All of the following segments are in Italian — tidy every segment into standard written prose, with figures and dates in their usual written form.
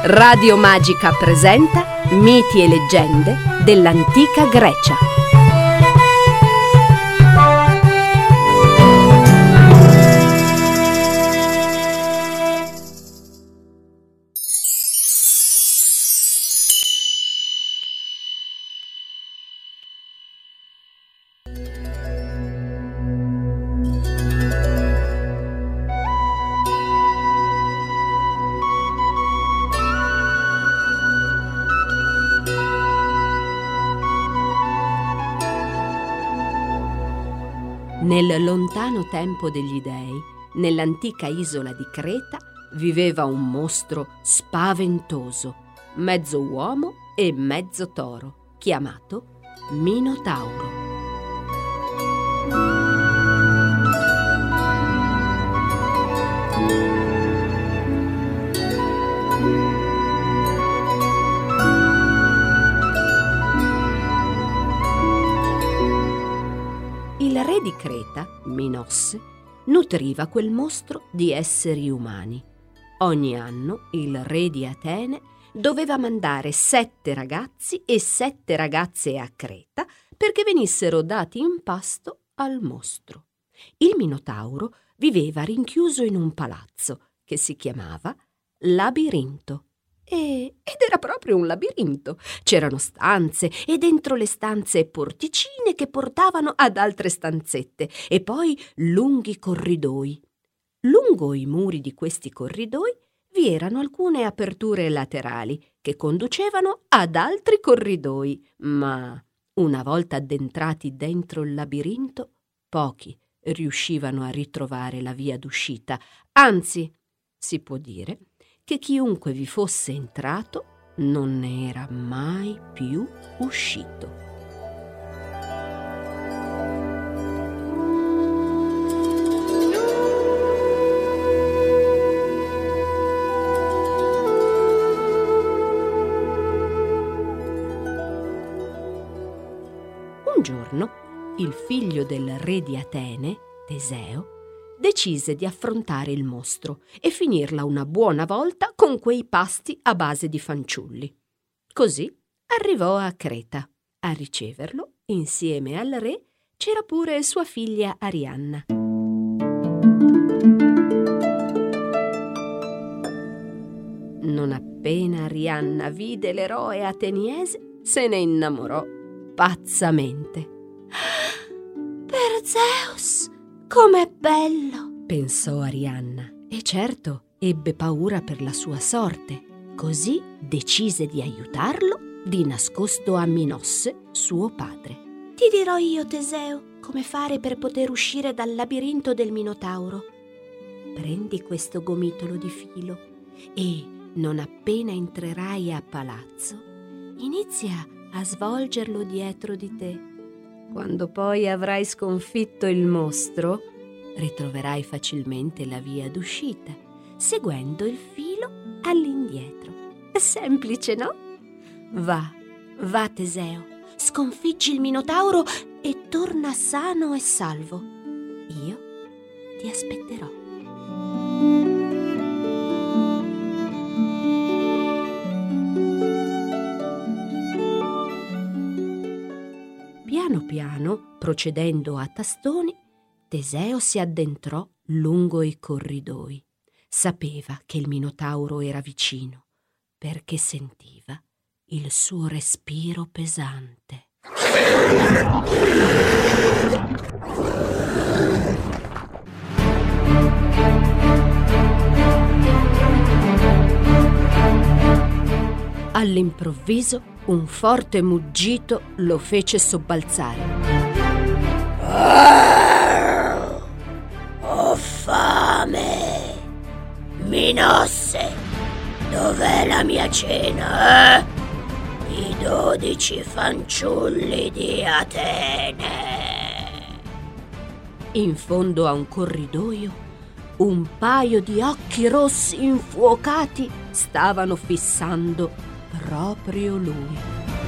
Radio Magica presenta Miti e leggende dell'antica Grecia. Nel lontano tempo degli dei, nell'antica isola di Creta, viveva un mostro spaventoso, mezzo uomo e mezzo toro, chiamato Minotauro. Il re di Creta, Minosse, nutriva quel mostro di esseri umani. Ogni anno il re di Atene doveva mandare 7 ragazzi e 7 ragazze a Creta perché venissero dati in pasto al mostro. Il Minotauro viveva rinchiuso in un palazzo che si chiamava Labirinto. Ed era proprio un labirinto. C'erano stanze e dentro le stanze porticine che portavano ad altre stanzette e poi lunghi corridoi. Lungo i muri di questi corridoi vi erano alcune aperture laterali che conducevano ad altri corridoi, ma una volta addentrati dentro il labirinto, pochi riuscivano a ritrovare la via d'uscita. Anzi, si può dire che chiunque vi fosse entrato non ne era mai più uscito. Un giorno il figlio del re di Atene, Teseo, decise di affrontare il mostro e finirla una buona volta con quei pasti a base di fanciulli. Così arrivò a Creta. A riceverlo, insieme al re, c'era pure sua figlia Arianna. Non appena Arianna vide l'eroe ateniese, se ne innamorò pazzamente. «Per Zeus! Com'è bello!» pensò Arianna, e certo ebbe paura per la sua sorte. Così decise di aiutarlo di nascosto a Minosse, suo padre. «Ti dirò io, Teseo, come fare per poter uscire dal labirinto del Minotauro. Prendi questo gomitolo di filo e, non appena entrerai a palazzo, inizia a svolgerlo dietro di te. Quando poi avrai sconfitto il mostro, ritroverai facilmente la via d'uscita, seguendo il filo all'indietro. È semplice, no? Va Teseo, sconfiggi il Minotauro e torna sano e salvo. Io ti aspetterò». Piano piano, procedendo a tastoni, Teseo si addentrò lungo i corridoi. Sapeva che il Minotauro era vicino, perché sentiva il suo respiro pesante. All'improvviso un forte muggito lo fece sobbalzare. Ho fame! Minosse, dov'è la mia cena, I 12 fanciulli di Atene! In fondo a un corridoio, un paio di occhi rossi infuocati stavano fissando proprio lui.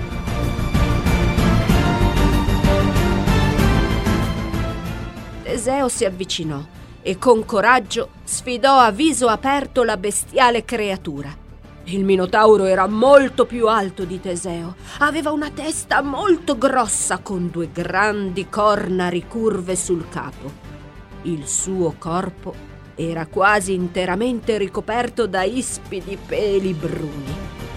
Teseo si avvicinò e con coraggio sfidò a viso aperto la bestiale creatura. Il Minotauro era molto più alto di Teseo, aveva una testa molto grossa con 2 grandi corna ricurve sul capo. Il suo corpo era quasi interamente ricoperto da ispidi peli bruni.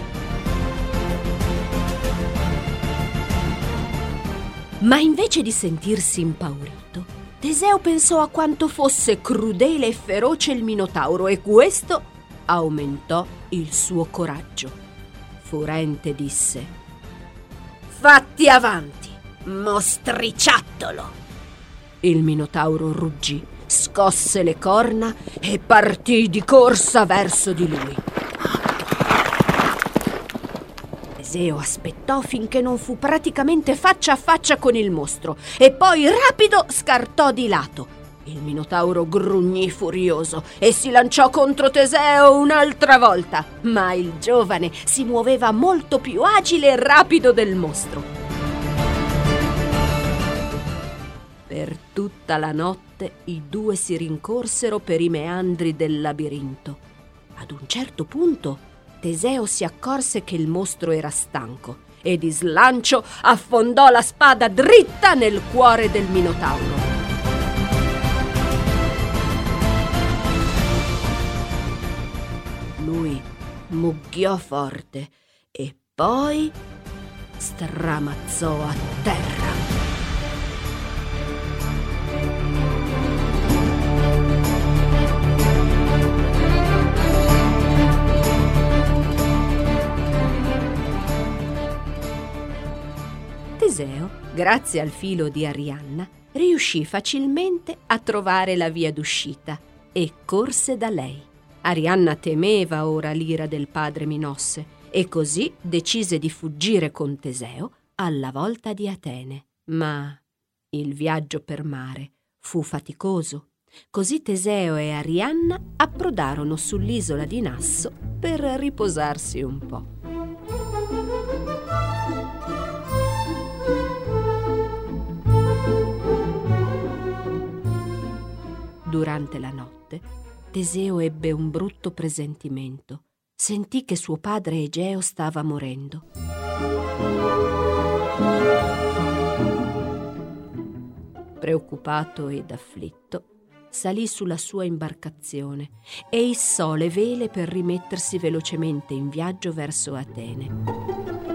Ma invece di sentirsi impaurito, Teseo pensò a quanto fosse crudele e feroce il Minotauro e questo aumentò il suo coraggio. Furente disse: «Fatti avanti, mostriciattolo!» Il Minotauro ruggì, scosse le corna e partì di corsa verso di lui. Teseo aspettò finché non fu praticamente faccia a faccia con il mostro e poi rapido scartò di lato. Il Minotauro grugnì furioso e si lanciò contro Teseo un'altra volta, ma il giovane si muoveva molto più agile e rapido del mostro. Per tutta la notte i 2 si rincorsero per i meandri del labirinto. Ad un certo punto Teseo si accorse che il mostro era stanco e di slancio affondò la spada dritta nel cuore del Minotauro. Lui mugghiò forte e poi stramazzò a terra. Teseo, grazie al filo di Arianna, riuscì facilmente a trovare la via d'uscita e corse da lei. Arianna temeva ora l'ira del padre Minosse e così decise di fuggire con Teseo alla volta di Atene. Ma il viaggio per mare fu faticoso, così Teseo e Arianna approdarono sull'isola di Nasso per riposarsi un po'. Durante la notte Teseo ebbe un brutto presentimento. Sentì che suo padre Egeo stava morendo. Preoccupato ed afflitto, salì sulla sua imbarcazione e issò le vele per rimettersi velocemente in viaggio verso Atene.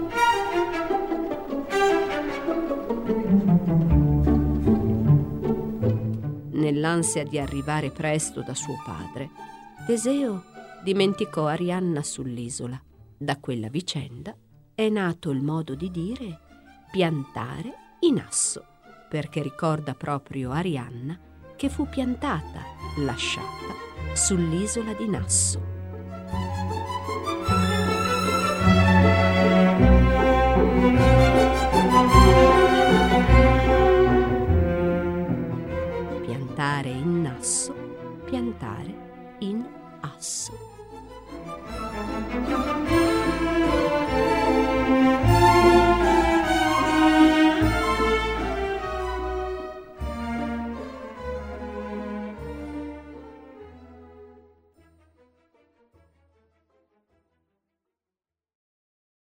Nell'ansia di arrivare presto da suo padre, Teseo dimenticò Arianna sull'isola. Da quella vicenda è nato il modo di dire piantare in asso, perché ricorda proprio Arianna che fu piantata, lasciata sull'isola di Nasso.